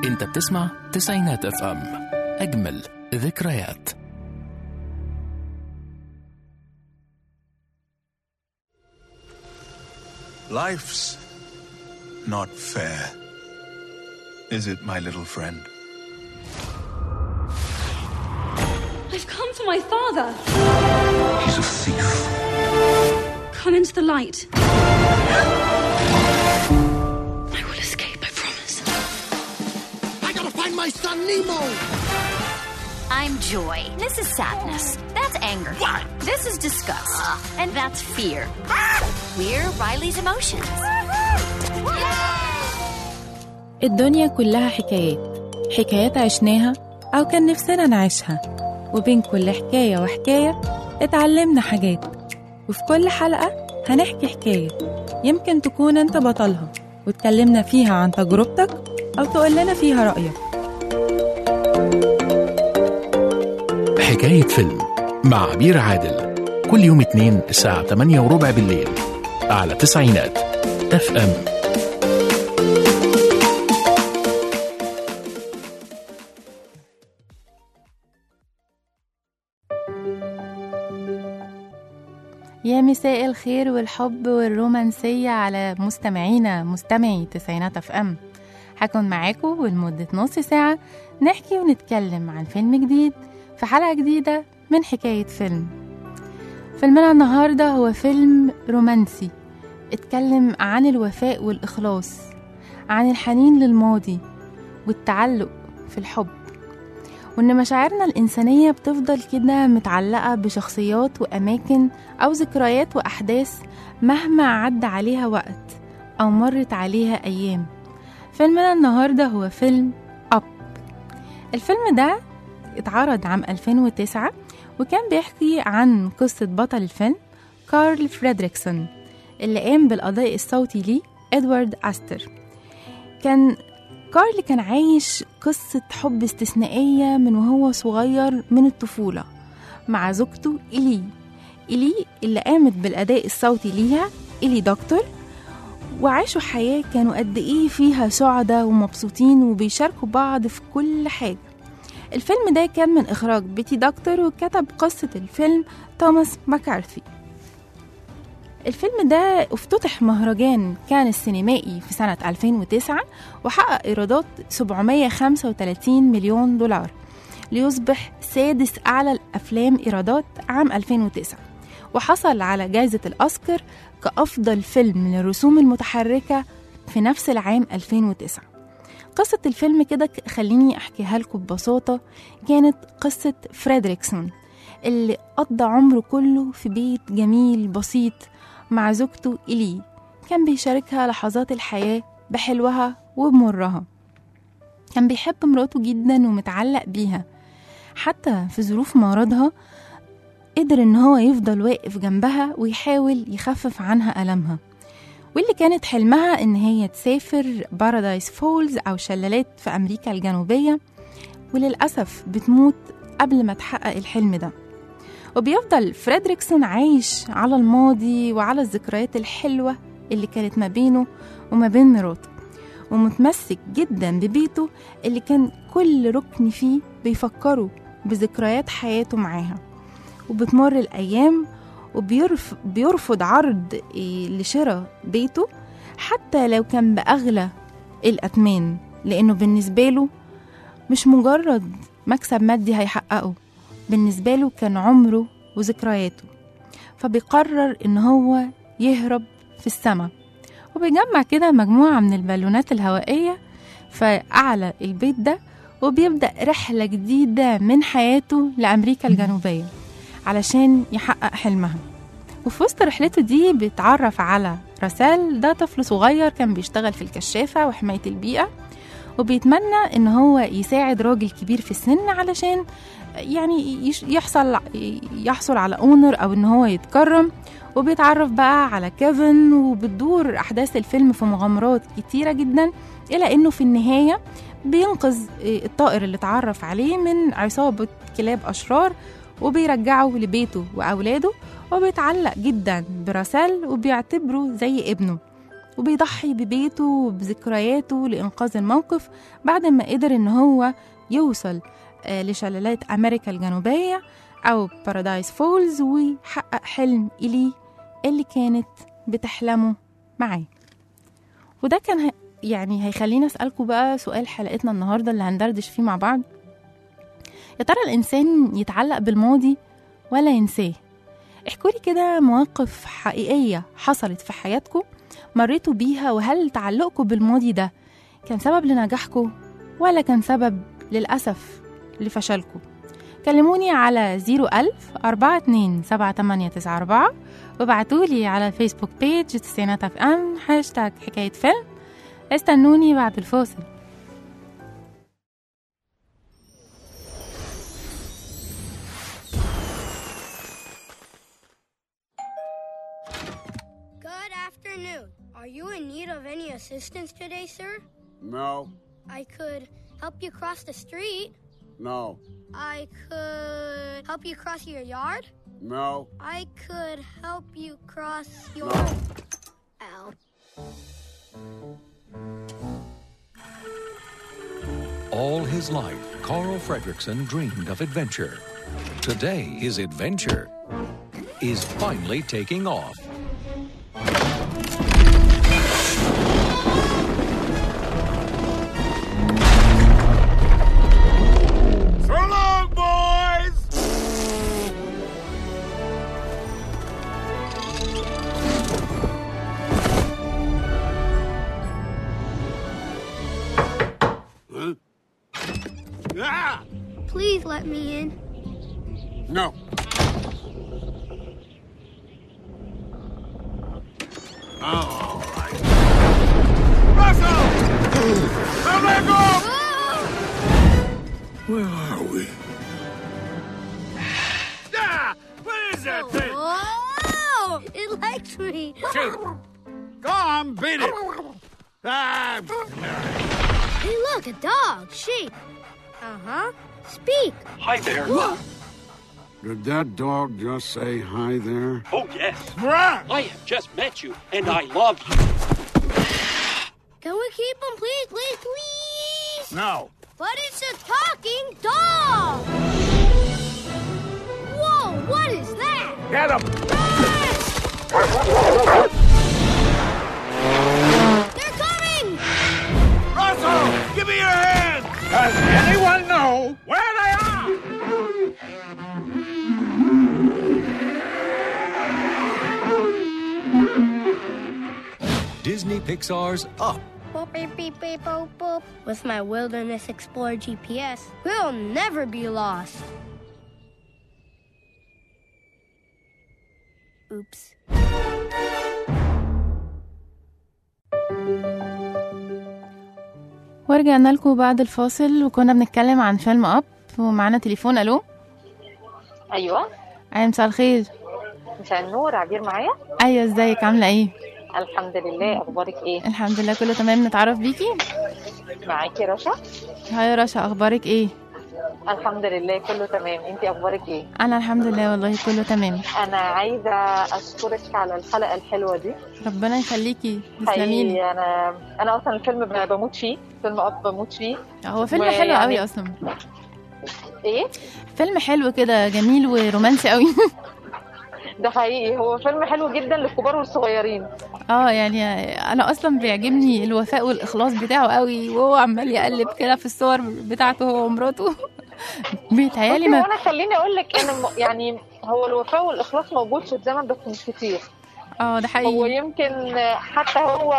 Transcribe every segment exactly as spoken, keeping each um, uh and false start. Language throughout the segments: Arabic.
انت بتسمع تسعينات اف ام، اجمل ذكريات. Life's not fair, is it, my little friend? I've come for my father. He's a thief. Come into the light. I will escape, I promise. I gotta find my son, Nemo! I'm joy. This is sadness. That's anger. What? This is disgust. Uh, and that's fear. We're Riley's emotions. الدنيا كلها حكايات، حكايات عشناها أو كان نفسنا نعيشها، وبين كل حكاية وحكاية اتعلمنا حاجات. وفي كل حلقة هنحكي حكاية يمكن تكون انت بطلها، واتكلمنا فيها عن تجربتك أو تقولنا فيها رأيك. حكاية فيلم مع عبير عادل، كل يوم اثنين الساعة ثمانية وربع بالليل على تسعينات اف ام. يا مساء الخير والحب والرومانسية على مستمعينا مستمعي تسعينات اف ام. هكون معاكم ولمدة نص ساعة نحكي ونتكلم عن فيلم جديد في حلقة جديدة من حكاية فيلم. فيلمنا النهاردة هو فيلم رومانسي، اتكلم عن الوفاء والإخلاص، عن الحنين للماضي والتعلق في الحب، وإن مشاعرنا الإنسانية بتفضل كده متعلقة بشخصيات وأماكن أو ذكريات وأحداث مهما عدى عليها وقت أو مرت عليها أيام. فيلمنا النهاردة هو فيلم أب. الفيلم ده اتعرض عام ألفين وتسعة، وكان بيحكي عن قصة بطل الفيلم كارل فريدريكسون اللي قام بالأداء الصوتي ليه إدوارد أستر. كان كارل كان عايش قصة حب استثنائية من وهو صغير من الطفولة مع زوجته إلي إلي اللي قامت بالأداء الصوتي ليها إلي دكتور، وعاشوا حياة كانوا قد إيه فيها سعداء ومبسوطين وبيشاركوا بعض في كل حاجة. الفيلم ده كان من إخراج بيتي دكتور، وكتب قصة الفيلم توماس ماكارثي. الفيلم ده افتتح مهرجان كان السينمائي في سنة ألفين وتسعة وحقق إيرادات سبعمية وخمسة وثلاثين مليون دولار ليصبح سادس أعلى الأفلام إيرادات عام ألفين وتسعة، وحصل على جائزة الأوسكار كأفضل فيلم للرسوم المتحركة في نفس العام ألفين وتسعة. قصة الفيلم كده خليني أحكيها لكم ببساطة. كانت قصة فريدريكسون اللي قضى عمره كله في بيت جميل بسيط مع زوجته إلي، كان بيشاركها لحظات الحياة بحلوها وبمرها. كان بيحب مراته جدا ومتعلق بيها، حتى في ظروف مرضها قدر إن هو يفضل واقف جنبها ويحاول يخفف عنها ألمها. واللي كانت حلمها إن هي تسافر بارادايس فولز أو شلالات في أمريكا الجنوبية، وللأسف بتموت قبل ما تحقق الحلم ده. وبيفضل فريدريكسون عايش على الماضي وعلى الذكريات الحلوة اللي كانت ما بينه وما بين مراته، ومتمسك جدا ببيته اللي كان كل ركن فيه بيفكره بذكريات حياته معاها. وبتمر الأيام وبيرفض بيرفض عرض لشراء بيته حتى لو كان بأغلى الأثمان، لأنه بالنسبة له مش مجرد مكسب مادي هيحققه، بالنسبة له كان عمره وذكرياته. فبيقرر إن هو يهرب في السماء، وبيجمع كده مجموعة من البالونات الهوائية في أعلى البيت ده، وبيبدأ رحلة جديدة من حياته لأمريكا الجنوبية علشان يحقق حلمها. وفي وسط رحلته دي بيتعرف على راسال، ده طفل صغير كان بيشتغل في الكشافة وحماية البيئة، وبيتمنى إن هو يساعد راجل كبير في السن علشان يعني يحصل يحصل على اونر او ان هو يتكرم. وبيتعرف بقى على كيفن، وبتدور احداث الفيلم في مغامرات كتيرة جدا، الى انه في النهاية بينقذ الطائر اللي اتعرف عليه من عصابة كلاب اشرار، وبيرجعه لبيته واولاده، وبيتعلق جدا براسال وبيعتبره زي ابنه. وبيضحي ببيته وبذكرياته لإنقاذ الموقف بعد ما قدر إن هو يوصل لشلالات أمريكا الجنوبية أو بارادايس فولز ويحقق حلم إلي اللي كانت بتحلمه معاه. وده كان يعني هيخلينا أسألكم بقى سؤال حلقتنا النهاردة اللي هندردش فيه مع بعض. يا ترى الإنسان يتعلق بالماضي ولا ينساه؟ احكولي كده مواقف حقيقية حصلت في حياتكم مريتوا بيها، وهل تعلقكم بالماضي ده كان سبب لنجاحكم ولا كان سبب للأسف لفشلكم؟ كلموني على زيرو ألف أربعة اتنين سبعة تمانية تسعة أربعة وابعتولي على الفيسبوك بيج تسعينات اف ام هاشتاج حكاية فيلم. استنوني بعد الفاصل. Good afternoon. Are you in need of any assistance today, sir? No. I could help you cross the street. No. I could help you cross your yard. No. I could help you cross your... No. Ow. All his life, Carl Fredricksen dreamed of adventure. Today, his adventure is finally taking off. So long, boys! Huh? Ah! Please let me in. No. Oh, all right. Russell! Now let go! Where are we? Ah! What is that thing? Oh! It likes me. Shoot! Go on, beat it! Ah! Hey, look, a dog. Sheep. Uh-huh. Speak. Hi there. Did that dog just say hi there? Oh, yes. Run! I have just met you, and I love you. Can we keep him, please, please, please? No. But it's a talking dog. Whoa, what is that? Get him! They're coming! Russell, give me your hand! Does anyone know where they are? Disney Pixar's Up. Boop, beep, beep, beep, boop, boop. With my Wilderness Explorer G P S, we'll never be lost. Oops. ورجعنا لكم بعد الفاصل وكنا بنتكلم عن فيلم أب ومعنا تليفون. ألو. ايوه. أيوة، مساء الخير. مساء النور. عبير معايا. أيوة، ازيك؟ عاملة ايه؟ الحمد لله. اخبارك ايه؟ الحمد لله كله تمام. نتعرف بيكي؟ معاكي رشا. هاي رشا، اخبارك ايه؟ الحمد لله كله تمام. انتي اخبارك ايه؟ انا الحمد لله والله كله تمام. انا عايزه اشكرك على الحلقه الحلوه دي. ربنا يخليكي، تسلميلي. انا انا اصلا الفيلم بموت فيه، فيلم أب بموت فيه. هو فيلم و... حلو قوي اصلا. ايه؟ فيلم حلو كده، جميل ورومانسي قوي. ده حقيقي، هو فيلم حلو جدا للكبار والصغيرين. اه يعني انا اصلا بيعجبني الوفاء والاخلاص بتاعه قوي، وهو عمال يقلب كده في الصور بتاعته هو ومراته. بيتهيالي ما انا خليني اقول لك ان يعني هو الوفاء والاخلاص موجود في الزمن بس مش كتير. اه ده حقيقي. هو يمكن حتى هو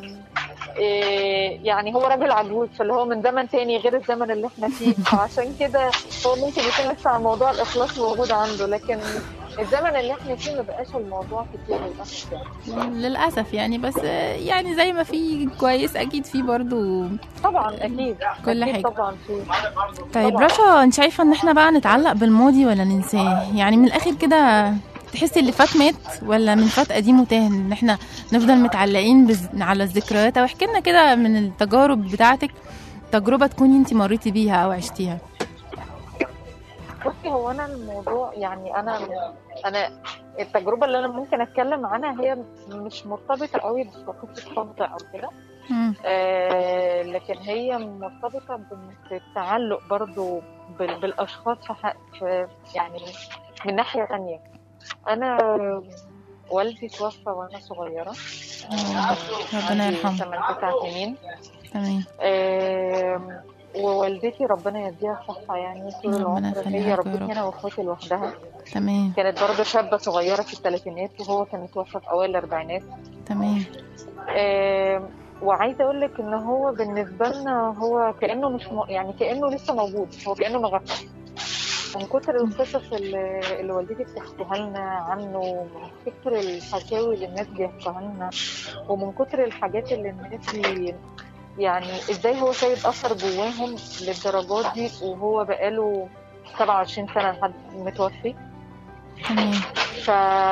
إيه يعني هو راجل عجوز، فاللي هو من زمن تاني غير الزمن اللي احنا فيه، فعشان كده هو ممكن يكون لسه موضوع الاخلاص موجود عنده، لكن الزمن اللي احنا فيه ما بقاش الموضوع كتير للاسف يعني. للاسف يعني، بس يعني زي ما في كويس اكيد في برضو طبعا اكيد كل أكيد حاجه طبعا في. طيب رشا، انت شايفه ان احنا بقى نتعلق بالماضي ولا ننساه؟ يعني من الاخر كده تحسي اللي فات مات ولا من فات قديم وتاه، ان احنا نفضل متعلقين بز... على الذكريات؟ او احكي لنا كده من التجارب بتاعتك، تجربه تكوني انت مريتي بيها او عشتيها. بصي، هو انا الموضوع يعني انا انا التجربه اللي انا ممكن اتكلم عنها هي مش مرتبطه قوي بقصه حب او كده، آه لكن هي مرتبطه بالتعلق برضو بالاشخاص في يعني من ناحيه ثانيه. انا والدي توفى وانا صغيره، ربنا يرحمه، ثمانية تسع سنين. تمام. آه ووالدتي ربنا يديها الصحه يعني طول العمر، هي ربتني انا واخواتي لوحدها. تمام. كانت برضه شابه صغيره في الثلاثينات وهو كان توفى في اوائل الاربعينات. تمام. آه وعايزه اقول لك ان هو بالنسبه لنا هو كانه مش م... يعني كانه لسه موجود، هو كانه مغفل من كتر القصص اللي, اللي والدتي بتحكيها لنا عنه، ومن كتر الحكاوي اللي الناس بيحكوها لنا، ومن كتر الحاجات اللي الناس بي... يعني ازاي هو سايب اثر جواهم للدرجات دي وهو بقاله سبعة وعشرين سنه لحد متوفي. تمام. ف...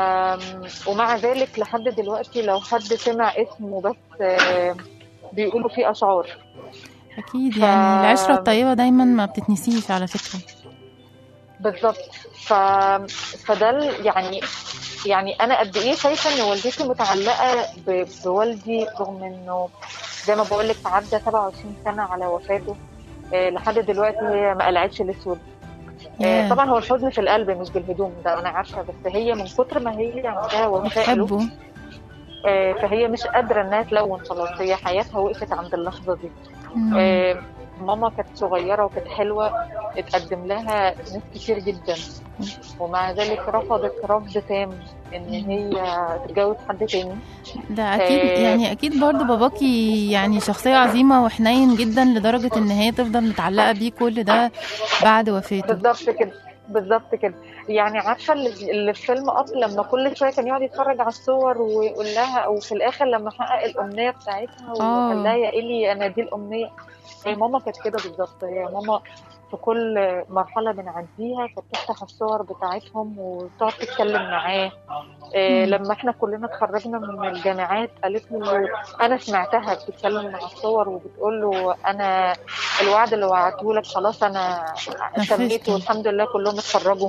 ومع ذلك لحد دلوقتي لو حد سمع اسمه بس بيقولوا فيه اشعار. اكيد يعني ف... العشره الطيبه دايما ما بتتنسيش على فكره. بالظبط. ف... فده يعني يعني انا قد ايه شايفه ان والدتي متعلقه ب... بوالدي، رغم انه زي ما بقول لك عدى سبعة وعشرين سنه على وفاته، أه لحد دلوقتي هي ما قلعتش الاسود. أه طبعا هو الحزن في القلب مش بالهدوم، ده انا عارفه، بس هي من كتر ما هي عندها وفاء له أه فهي مش قادره انها تلون، خلاص هي حياتها وقفت عند اللحظه دي. أه ماما كانت صغيرة وكانت حلوة، اتقدم لها ناس كتير جدا ومع ذلك رفضت رفض تام ان هي تتجوز حد تاني. ده اكيد آه يعني اكيد برضو باباكي يعني شخصية عظيمة وحنين جدا لدرجة ان هي تفضل متعلقة بيه كل ده بعد وفاته. بالظبط كده بالظبط كده. يعني عارفة اللي في فيلم أب لما كل شوية كان يقعد يتفرج على الصور ويقول لها، وفي الآخر لما حقق الأمنية بتاعتها وقال لها يا إلي أنا دي الأمنية، هي ماما كانت كده بالظبط. هي ماما في كل مرحلة بنعديها كانت تفتح الصور بتاعتهم وتقعد تتكلم معاه. إيه لما احنا كلنا اتخرجنا من الجامعات قالت له، انا سمعتها بتتكلم مع الصور وبتقول له انا الوعد اللي وعدته لك خلاص انا تميته والحمد لله كلهم اتخرجوا.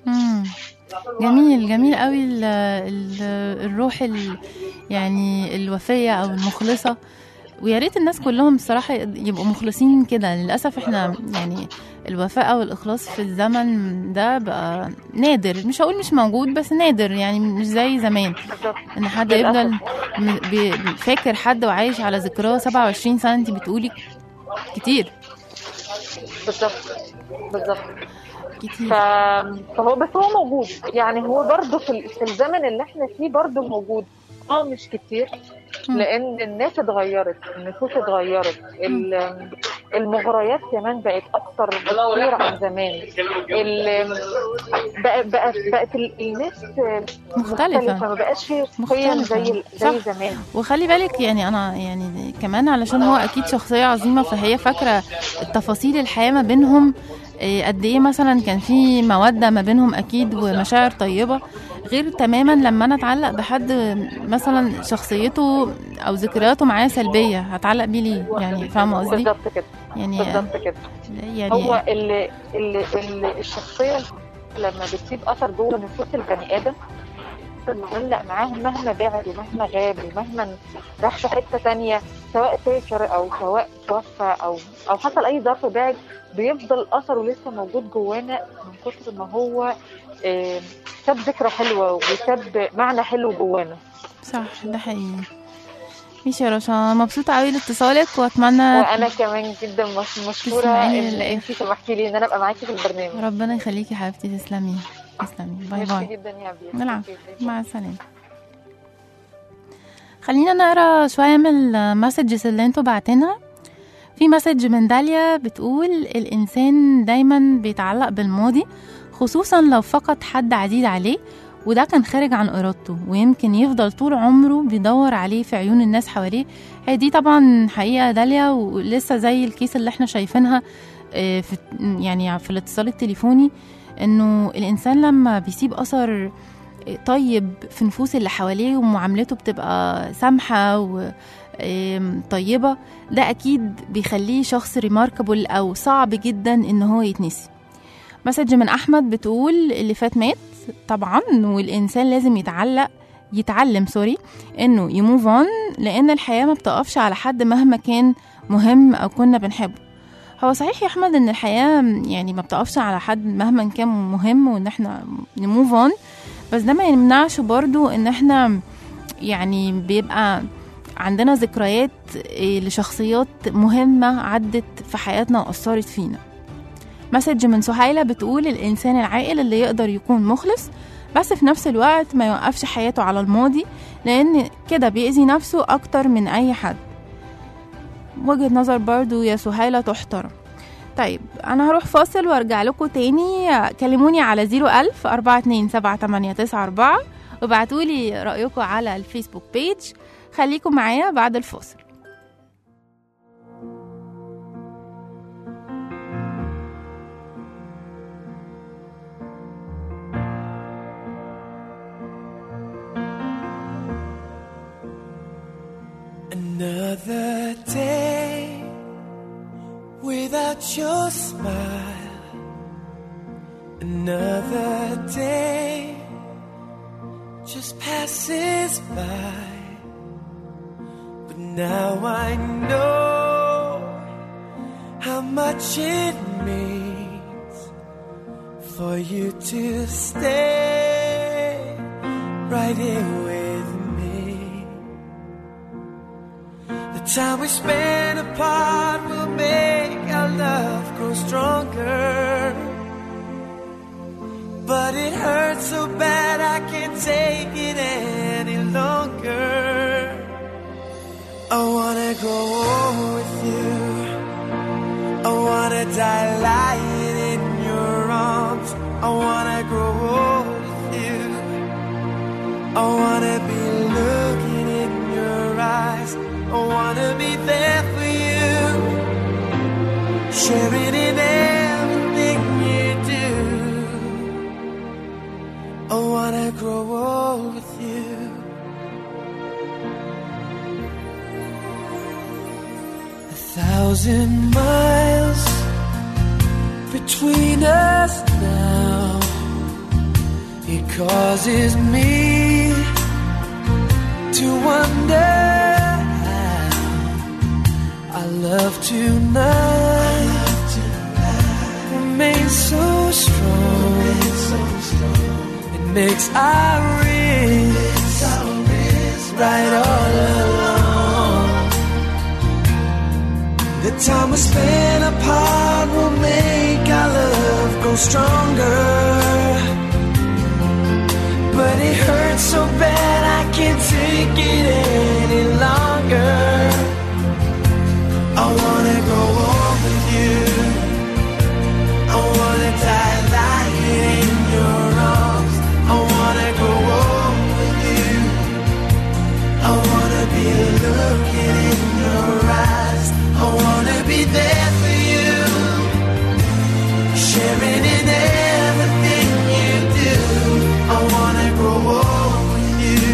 جميل جميل قوي ال ال الروح ال يعني الوفية او المخلصة، ويا ريت الناس كلهم بصراحة يبقوا مخلصين كده. للأسف احنا يعني الوفاء أو الإخلاص في الزمن ده بقى نادر، مش هقول مش موجود بس نادر، يعني مش زي زمان ان حد يفضل فاكر حد وعايش على ذكراه سبعة وعشرين سنة. انت بتقولي كتير. بالظبط بالظبط كتير. فهو بس هو موجود، يعني هو برضه في الزمن اللي احنا فيه برضه موجود، اه مش كتير لان الناس اتغيرت، النفوس اتغيرت، المغريات كمان بقت اكتر بكتير عن زمان. بقى بقى بقت الناس مختلفه، ما بقاش فيه قيم زي زي زمان. وخلي بالك يعني انا يعني كمان علشان هو اكيد شخصيه عظيمه، فهي فاكره التفاصيل الحياه ما بينهم قد ايه، مثلا كان في موده ما بينهم اكيد ومشاعر طيبه، غير تماما لما انا اتعلق بحد مثلا شخصيته او ذكرياته معاه سلبيه هتعلق بيه ليه؟ يعني فاهمه قصدي؟ بالظبط كده يعني بالظبط كده. يعني هو اللي اللي, اللي الشخصيه لما بتسيب اثر جوه نفوس البني ادم معلق معاهم مهما بعد ومهما غاب ومهما راح في حته ثانيه، سواء سافر او سواء توفى او او حصل اي ظرف بعد، بيفضل اثره لسه موجود جوانا من كتر ما هو ساب ذكرى حلوه وساب معنى حلو جوانا. صح ده حقيقي. ماشي يا رشا، مبسوطه قوي لاتصالك واتمنى. وانا كمان جدا مشكوره ان انتي سمحتي لي ان انا ابقى معاكي في البرنامج. ربنا يخليكي يا حبيبتي، تسلمي تسلمي. باي باي. ميرسي جدا يا بيه. نلعب مع السلامه. خلينا نقرا شويه من المسجز اللي انتوا بعتينها. في مسج من داليا بتقول الانسان دايما بيتعلق بالماضي، خصوصا لو فقد حد عزيز عليه وده كان خارج عن إرادته، ويمكن يفضل طول عمره بيدور عليه في عيون الناس حواليه. هي دي طبعا حقيقة داليا، ولسه زي الكيس اللي احنا شايفينها في يعني في الاتصال التليفوني، انه الانسان لما بيسيب اثر طيب في نفوس اللي حواليه ومعاملته بتبقى سامحة وطيبة، ده اكيد بيخليه شخص ريماركبل او صعب جدا ان هو يتنسي. مسج من احمد بتقول اللي فات مات، طبعا، والإنسان لازم يتعلق يتعلم سوري انه يموف اون، لان الحياة ما بتقفش على حد مهما كان مهم او كنا بنحبه. هو صحيح يا احمد ان الحياة يعني ما بتقفش على حد مهما كان مهم وان احنا نموف اون، بس ده ما يمنعش برضو ان احنا يعني بيبقى عندنا ذكريات لشخصيات مهمة عدت في حياتنا وأثرت فينا. مسج من سهيلة بتقول الإنسان العاقل اللي يقدر يكون مخلص بس في نفس الوقت ما يوقفش حياته على الماضي، لأن كده بيأذي نفسه أكتر من أي حد. وجهة نظر برضو يا سهيلة تحترم. طيب أنا هروح فاصل وارجع لكم تاني. كلموني على زيرو ألف أربعة اتنين سبعة تمانية تسعة أربعة وبعتولي رأيكم على الفيسبوك بيج. خليكم معايا بعد الفاصل. Another day without your smile. Another day just passes by. But now I know how much it means for you to stay right here with me. The time we spend apart will make our love grow stronger. But it hurts so bad I can't take it any longer. I wanna grow old with you. I wanna die lying in your arms. I wanna grow old with you. I wanna be looking in your eyes. I wanna be there for you, sharing in everything you do. I wanna grow old with you. A thousand miles between us now. It causes me to wonder how our love tonight remains so strong. It makes our wrists right all along. The time we spend apart will make our love grow stronger. But it hurts so bad I can't take it any longer. I wanna grow old with you. I wanna die lying in your arms. I wanna grow old with you. I wanna be looking in your eyes. I wanna be there for you, sharing in everything you do. I wanna grow old with you.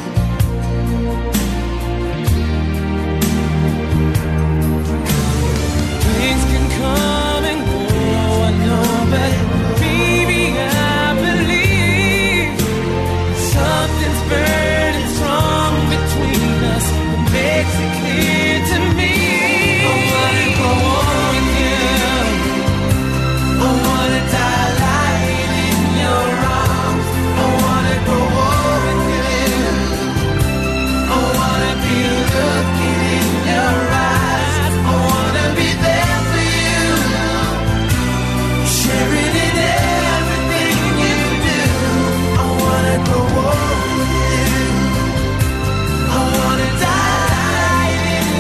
Things can come and go, I know, but baby, I believe something's burning strong between us. It makes it clear to me. I wanna go on with you. I wanna die lying in your arms. I wanna go on with you. I wanna be looking in your eyes. I wanna be there for you, sharing in everything you do. I wanna go on with you. I wanna die in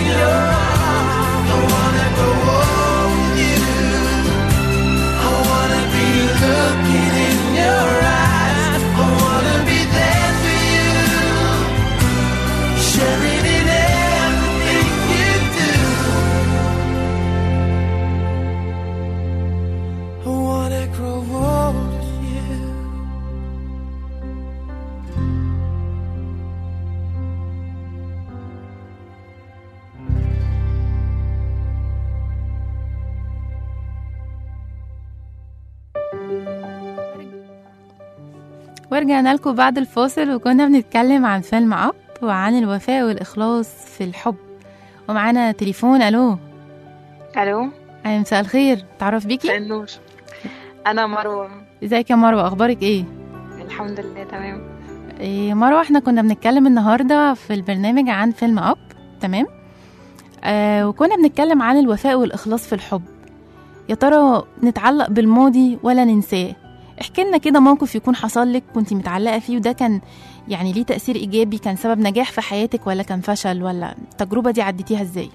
ورجعنا لكم بعد الفاصل، وكنا بنتكلم عن فيلم أب وعن الوفاء والإخلاص في الحب. ومعانا تليفون. ألو. ألو. أي مساء الخير، تعرف بيكي؟ النور. أنا مروة. ازيك يا مروة، أخبارك إيه؟ الحمد لله تمام. إيه مروة، احنا كنا بنتكلم النهاردة في البرنامج عن فيلم أب، تمام؟ آه وكنا بنتكلم عن الوفاء والإخلاص في الحب. يا ترى نتعلق بالماضي ولا ننساه؟ احكي لنا كده موقف يكون حصل لك كنتي متعلقة فيه وده كان يعني ليه تأثير إيجابي، كان سبب نجاح في حياتك ولا كان فشل، ولا التجربة دي عديتيها ازاي؟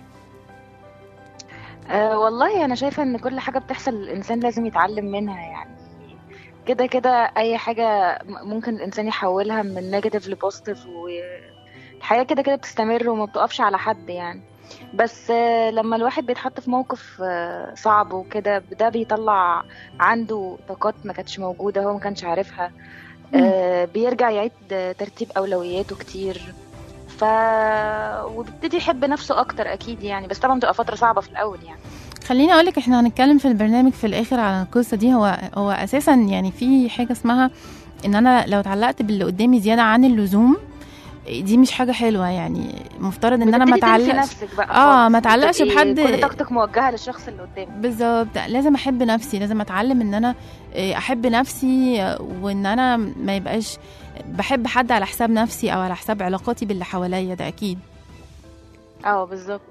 أه والله أنا شايفة إن كل حاجة بتحصل الإنسان لازم يتعلم منها، يعني كده كده أي حاجة ممكن الإنسان يحولها من نيجاتيف لبوزيتيف، والحياة كده كده بتستمر وما بتقفش على حد يعني. بس لما الواحد بيتحط في موقف صعب وكده ده بيطلع عنده طاقات ما كانتش موجودة، هو ما كانش عارفها. آه بيرجع يعيد ترتيب أولوياته كتير، ف وبيبتدي يحب نفسه أكتر أكيد يعني. بس طبعا بتبقى فترة صعبة في الأول يعني. خليني أقولك احنا هنتكلم في البرنامج في الآخر على القصة دي. هو هو أساسا يعني في حاجة اسمها إن أنا لو اتعلقت باللي قدامي زيادة عن اللزوم، دي مش حاجه حلوه يعني. مفترض ان انا ما اتعلقش اه ما اتعلقش بحد، كل طاقتك موجهه للشخص اللي قدامي. بالظبط، لازم احب نفسي، لازم اتعلم ان انا احب نفسي، وان انا ما يبقاش بحب حد على حساب نفسي او على حساب علاقاتي باللي حواليا، ده اكيد. اه بالظبط.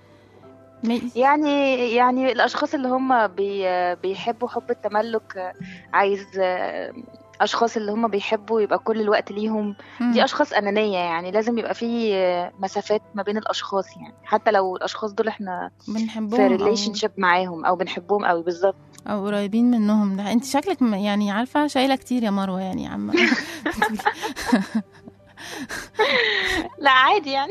يعني يعني الاشخاص اللي هم بي بيحبوا حب التملك، عايز اشخاص اللي هم بيحبوا يبقى كل الوقت ليهم، دي اشخاص انانيه يعني. لازم يبقى في مسافات ما بين الاشخاص يعني، حتى لو الاشخاص دول احنا بنحبهم في ريليشن شيب معاهم او بنحبهم قوي بالظبط او قريبين منهم. ده انت شكلك يعني عارفه شايله كتير يا مروه يعني يا عم. لا عادي يعني.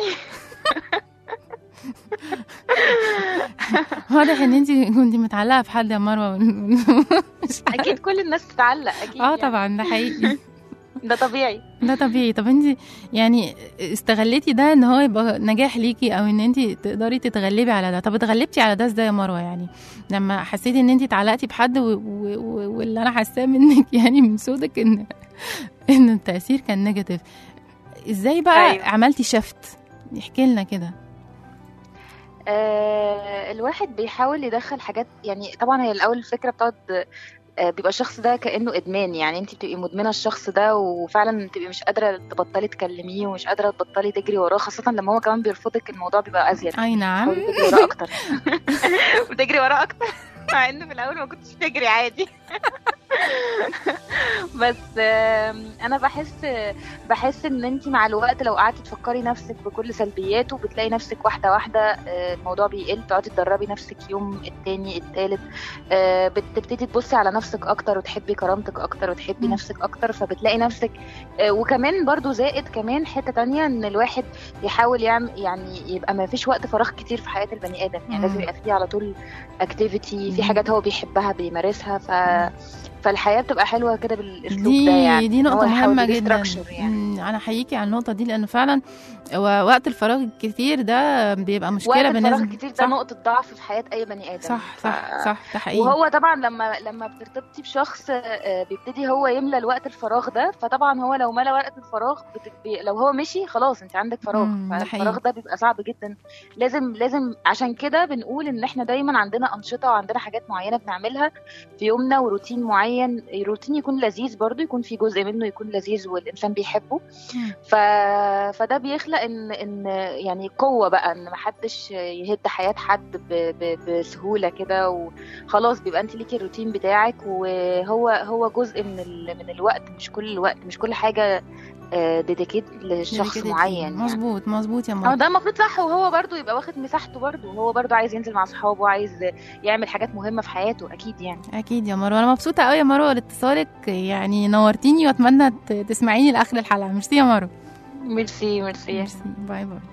واضح ان انت كنتي متعلقه في حد يا مروه. اكيد كل الناس تتعلق اكيد. اه طبعا ده حقيقي. ده طبيعي، ده طبيعي. طب انت يعني استغليتي ده ان هو يبقى نجاح ليكي، او ان انت تقدري تتغلبي على ده؟ طب اتغلبتي على ده ازاي يا مروه؟ يعني لما حسيتي ان انت اتعلقتي بحد و... و... واللي انا حاساه منك يعني من صوتك ان ان التاثير كان نيجاتيف، ازاي بقى أيوة. عملتي شفت؟ احكي لنا كده. آه الواحد بيحاول يدخل حاجات يعني. طبعا هي الاول الفكره بتقعد آه بيبقى الشخص ده كانه ادمان يعني. انت بتبقي مدمنه الشخص ده، وفعلا بتبقي مش قادره تبطلي تكلميه ومش قادره تبطلي تجري وراه، خاصه لما هو كمان بيرفضك. الموضوع بيبقى ازيد. اي نعم. بتجري وراه اكتر. بتجري وراه اكتر مع انه في الاول ما كنتش تجري عادي. بس انا بحس بحس ان انت مع الوقت لو قعدتي تفكري نفسك بكل سلبياته بتلاقي نفسك واحده واحده الموضوع بيقل. تقعدي تدربي نفسك يوم التاني التالت، بتبتدي تبصي على نفسك اكتر وتحبي كرامتك اكتر وتحبي نفسك اكتر، فبتلاقي نفسك. وكمان برضو زائد كمان حته تانية ان الواحد يحاول يعمل يعني يبقى ما فيش وقت فراغ كتير في حياه البني ادم يعني. لازم يبقى فيه على طول اكتيفيتي، في حاجات هو بيحبها بيمارسها، ف فالحياه بتبقى حلوه كده بالاسلوب ده يعني. دي نقطه مهمه جدا يعني. انا حقيقي على النقطه دي، لانه فعلا وقت الفراغ الكتير ده بيبقى مشكله بالنسبه. وقت الفراغ الكتير ده نقطه ضعف في حياه اي بني ادم. صح صح ف... صح ده حقيقي. وهو طبعا لما لما بترتبطي بشخص بيبتدي هو يملى الوقت الفراغ ده، فطبعا هو لو ملى وقت الفراغ بتبقي لو هو مشي خلاص انت عندك فراغ. فالفراغ ده بيبقى صعب جدا. لازم لازم عشان كده بنقول ان احنا دايما عندنا انشطه وعندنا حاجات معينه بنعملها في يومنا وروتين معين. روتين يكون لذيذ برضو، يكون في جزء منه يكون لذيذ والإنسان بيحبه. ف... فده بيخلق إن... إن يعني قوة بقى، إن محدش يهد حياة حد ب... ب... بسهولة كده، وخلاص بيبقى أنت ليكي الروتين بتاعك، وهو هو جزء من ال... من الوقت، مش كل الوقت، مش كل حاجة ديديكيت لشخص معين يعني. مظبوط مظبوط يا ماما. ده المفروض صح، وهو برضو يبقى واخد مساحته برضو، وهو برضو عايز ينزل مع اصحابه وعايز يعمل حاجات مهمه في حياته اكيد يعني. اكيد يا مروه. انا مبسوطه قوي يا مروه لاتصالك يعني، نورتيني واتمنى تسمعيني لاخر الحلقه. ميرسي يا مروه. ميرسي ميرسي ميرسي. باي باي.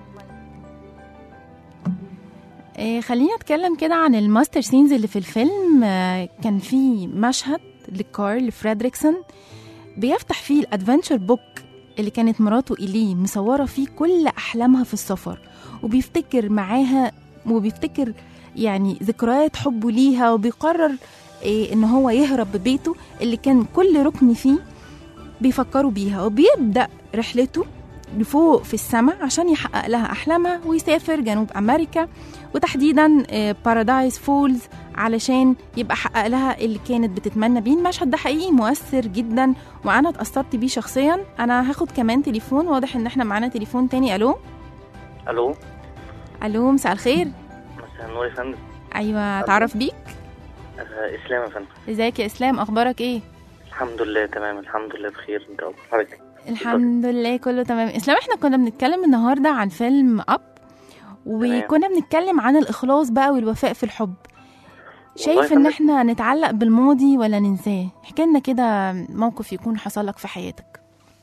إيه خلينا نتكلم كده عن الماستر سينز اللي في الفيلم. آه كان في مشهد لكارل فريدريكسون بيفتح فيه الادفنتشر بوك اللي كانت مراته إليه مصورة فيه كل أحلامها في السفر، وبيفتكر معاها وبيفتكر يعني ذكريات حبه ليها، وبيقرر إيه إن هو يهرب ببيته اللي كان كل ركن فيه بيفكروا بيها، وبيبدأ رحلته لفوق في السماء عشان يحقق لها أحلامها ويسافر جنوب أمريكا، وتحديدا بارادايس فولز، علشان يبقى حقق لها اللي كانت بتتمنى بيه. المشهد ده حقيقي مؤثر جدا وأنا اتأثرت بيه شخصيا. أنا هاخد كمان تليفون، واضح إن احنا معانا تليفون تاني. ألو ألو ألو مساء الخير. مساء النور يا فندم. أيوة، أتعرف بيك؟ أه إسلام يا فندم. ازيك يا إسلام، أخبارك إيه؟ الحمد لله تمام، الحمد لله بخير. انت أخبارك؟ الحمد لله كله تمام. إسلام، احنا كنا بنتكلم النهاردة عن فيلم أب، وكنا بنتكلم عن الإخلاص بقى والوفاء في الحب. شايف ان احنا نتعلق بالماضي ولا ننساه؟ احكي لنا كده موقف يكون حصل لك في حياتك.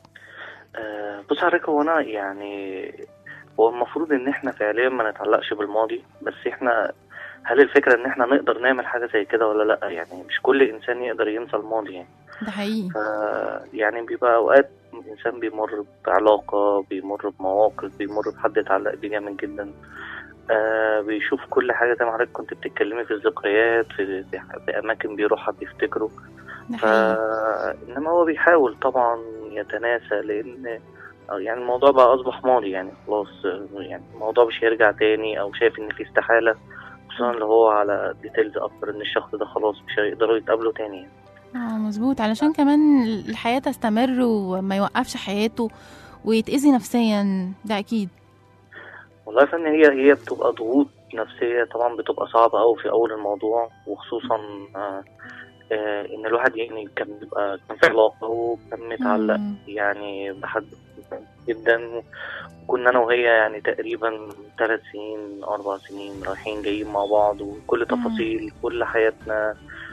أه بص حضرتك، هو انا يعني هو المفروض ان احنا فعليا ما نتعلقش بالماضي، بس احنا هل الفكرة ان احنا نقدر نعمل حاجة زي كده ولا لا؟ يعني مش كل انسان يقدر ينسى الماضي يعني. ده حقيقي. يعني بيبقى اوقات الانسان بيمر بعلاقة، بيمر بمواقف، بيمر بحد اتعلق بيه جامد جدا، آه بيشوف كل حاجة زي ما حضرتك كنت بتتكلمي في الذكريات، في, في أماكن بيروحها بيفتكروا. ف... إنما هو بيحاول طبعا يتناسى، لأن يعني الموضوع بقى أصبح ماضي يعني خلاص. يعني الموضوع مش هيرجع تاني، أو شايف إن في استحالة، خصوصا اللي هو على ديتيلز أكتر إن الشخص ده خلاص مش هيقدروا يتقابلوا تاني يعني. اه مظبوط، علشان كمان الحياة تستمر وما يوقفش حياته ويتأذي نفسيا، ده أكيد. والله يا فندم، هي هي بتبقى ضغوط نفسية طبعا، بتبقى صعبة أوي في أول الموضوع، وخصوصا آه آه إن الواحد يعني كان بيبقى كان في علاقة وكان متعلق يعني بحد جدا، وكنا أنا وهي يعني تقريبا ثلاث سنين أربع سنين رايحين جايين مع بعض، وكل تفاصيل كل حياتنا،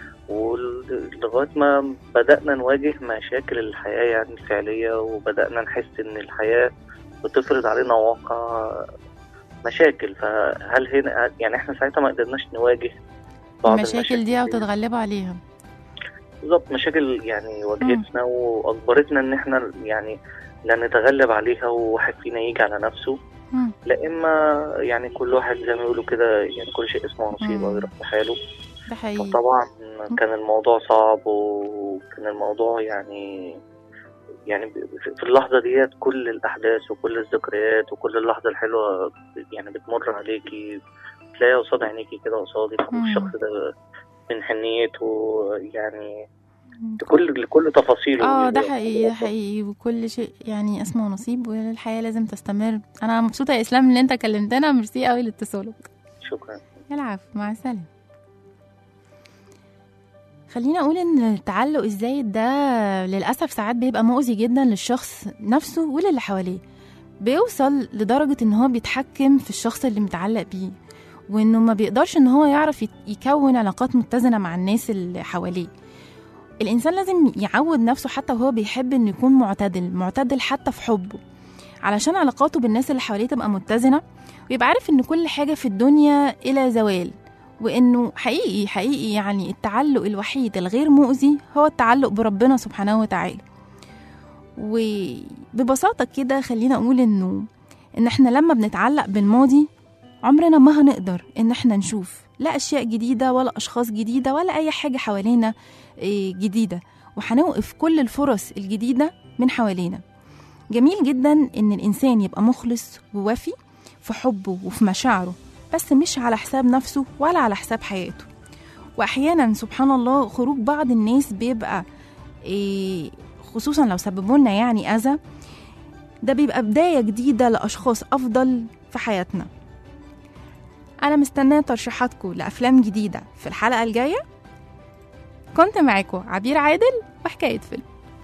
ولغاية ما بدأنا نواجه مشاكل الحياة يعني الفعلية، وبدأنا نحس إن الحياة بتفرض علينا واقع مشاكل. فهل هنا يعني احنا ساعتها ما قدرناش نواجه بعض المشاكل دي او تتغلبوا عليها؟ بالظبط، مشاكل يعني واجهتنا واجبرتنا ان احنا يعني لا نتغلب عليها وواحد فينا يجي على نفسه، مم. لا اما يعني كل واحد زي ما يقولوا كده، يعني كل شيء اسمه نصيب ويروح بحاله. ده حقيقي. طبعا كان الموضوع صعب، وكان الموضوع يعني يعني في اللحظة ديت كل الأحداث وكل الذكريات وكل اللحظة الحلوة يعني بتمر عليكي، تلاقيها قصاد عينيكي كده قصادك، والشخص ده من حنيته يعني لكل لكل تفاصيله. اه ده حقيقي، ده حقيقي، وكل شيء يعني اسمه نصيب، والحياة لازم تستمر. أنا مبسوطة يا إسلام إن أنت كلمتنا، ميرسي قوي لاتصالك. شكرا. العفو، مع السلامة. خلينا أقول إن التعلق الزايد ده للأسف ساعات بيبقى مؤذي جدا للشخص نفسه وللي حواليه، بيوصل لدرجة إن هو بيتحكم في الشخص اللي متعلق بيه، وإنه ما بيقدرش إن هو يعرف يكون علاقات متزنة مع الناس اللي حواليه. الإنسان لازم يعود نفسه حتى وهو بيحب إنه يكون معتدل معتدل حتى في حبه، علشان علاقاته بالناس اللي حواليه تبقى متزنة، ويبقى عارف إن كل حاجة في الدنيا إلى زوال، وإنه حقيقي حقيقي يعني التعلق الوحيد الغير مؤذي هو التعلق بربنا سبحانه وتعالى. وببساطة كده خلينا أقول إنه إن إحنا لما بنتعلق بالماضي عمرنا ما هنقدر إن إحنا نشوف لا أشياء جديدة ولا أشخاص جديدة ولا أي حاجة حوالينا جديدة، وهنوقف كل الفرص الجديدة من حوالينا. جميل جدا إن الإنسان يبقى مخلص ووفي في حبه وفي مشاعره، بس مش على حساب نفسه ولا على حساب حياته. وأحيانا سبحان الله خروج بعض الناس بيبقى إيه، خصوصا لو سببوا لنا يعني أذى، ده بيبقى بداية جديدة لأشخاص أفضل في حياتنا. أنا مستنية ترشيحاتكم لأفلام جديدة في الحلقة الجاية. كنت معاكم عبير عادل وحكاية فيلم.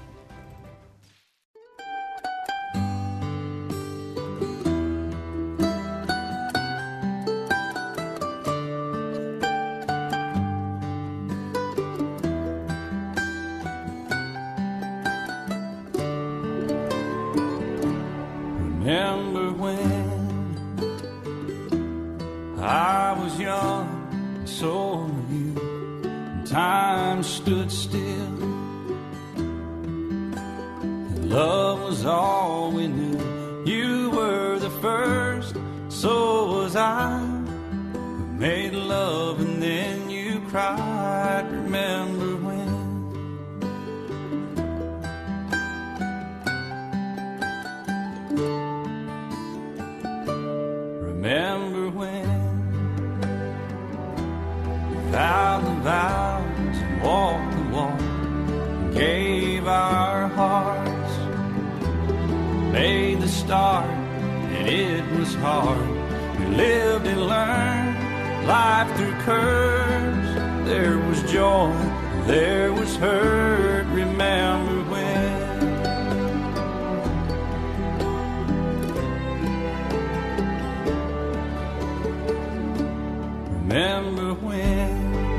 Remember when I was young, so were you, and time stood still, and love was all we knew. You were the first, so was I, who made love and then you cried. Remember when gave our hearts, made the start, and it was hard. We lived and learned life through curves. There was joy, there was hurt. Remember when? Remember when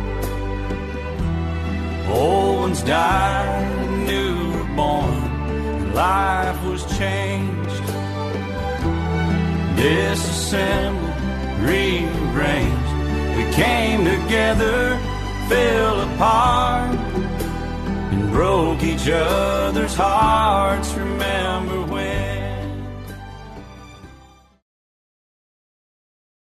old ones died, new were born, life was changed, disassembled, rearranged. We came together, fell apart, and broke each other's hearts.